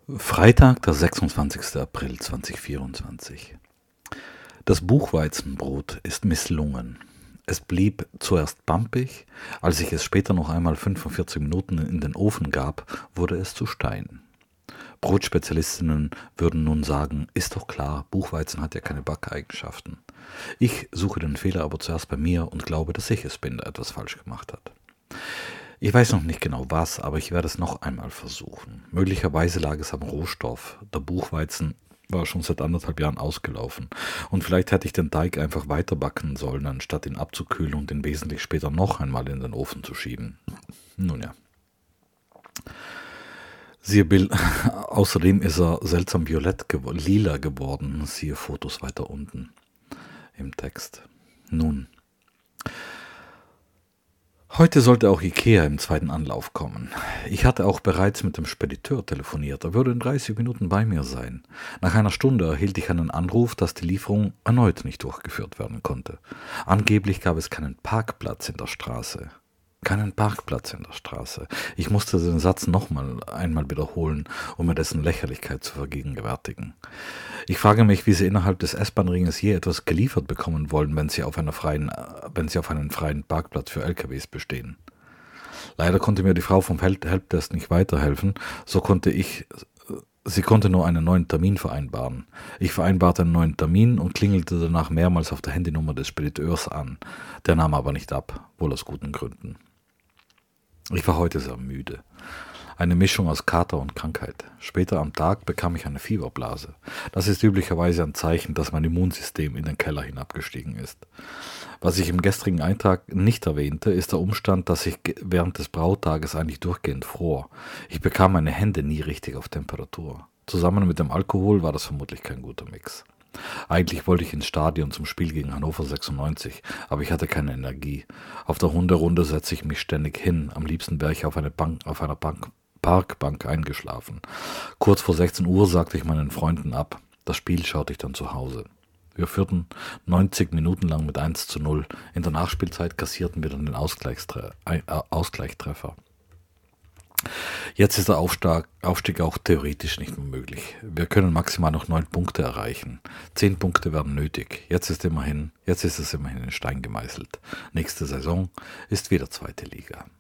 Freitag, der 26. April 2024. Das Buchweizenbrot ist misslungen. Es blieb zuerst pampig, als ich es später noch einmal 45 Minuten in den Ofen gab, wurde es zu Stein. Brotspezialistinnen würden nun sagen, ist doch klar, Buchweizen hat ja keine Backeigenschaften. Ich suche den Fehler aber zuerst bei mir und glaube, dass ich es bin, der etwas falsch gemacht hat. Ich weiß noch nicht genau was, aber ich werde es noch einmal versuchen. Möglicherweise lag es am Rohstoff. Der Buchweizen war schon seit 1,5 Jahren ausgelaufen. Und vielleicht hätte ich den Teig einfach weiter backen sollen, anstatt ihn abzukühlen und ihn wesentlich später noch einmal in den Ofen zu schieben. Nun ja. Siehe Bild. Außerdem ist er seltsam lila geworden. Siehe Fotos weiter unten im Text. Nun. Heute sollte auch Ikea im zweiten Anlauf kommen. Ich hatte auch bereits mit dem Spediteur telefoniert. Er würde in 30 Minuten bei mir sein. Nach einer Stunde erhielt ich einen Anruf, dass die Lieferung erneut nicht durchgeführt werden konnte. Angeblich gab es keinen Parkplatz in der Straße. Keinen Parkplatz in der Straße. Ich musste den Satz einmal wiederholen, um mir dessen Lächerlichkeit zu vergegenwärtigen. Ich frage mich, wie Sie innerhalb des S-Bahn-Ringes je etwas geliefert bekommen wollen, wenn Sie auf einen freien Parkplatz für LKWs bestehen. Leider konnte mir die Frau vom Helpdesk nicht weiterhelfen, sie konnte nur einen neuen Termin vereinbaren. Ich vereinbarte einen neuen Termin und klingelte danach mehrmals auf der Handynummer des Spediteurs an. Der nahm aber nicht ab, wohl aus guten Gründen. Ich war heute sehr müde. Eine Mischung aus Kater und Krankheit. Später am Tag bekam ich eine Fieberblase. Das ist üblicherweise ein Zeichen, dass mein Immunsystem in den Keller hinabgestiegen ist. Was ich im gestrigen Eintrag nicht erwähnte, ist der Umstand, dass ich während des Brautages eigentlich durchgehend fror. Ich bekam meine Hände nie richtig auf Temperatur. Zusammen mit dem Alkohol war das vermutlich kein guter Mix. Eigentlich wollte ich ins Stadion zum Spiel gegen Hannover 96, aber ich hatte keine Energie. Auf der Hunderunde setzte ich mich ständig hin. Am liebsten wäre ich auf einer Parkbank eingeschlafen. Kurz vor 16 Uhr sagte ich meinen Freunden ab. Das Spiel schaute ich dann zu Hause. Wir führten 90 Minuten lang mit 1:0. In der Nachspielzeit kassierten wir dann den Ausgleichstreffer. Jetzt ist der Aufstieg auch theoretisch nicht mehr möglich. Wir können maximal noch 9 Punkte erreichen. 10 Punkte werden nötig. Jetzt ist es immerhin in Stein gemeißelt. Nächste Saison ist wieder zweite Liga.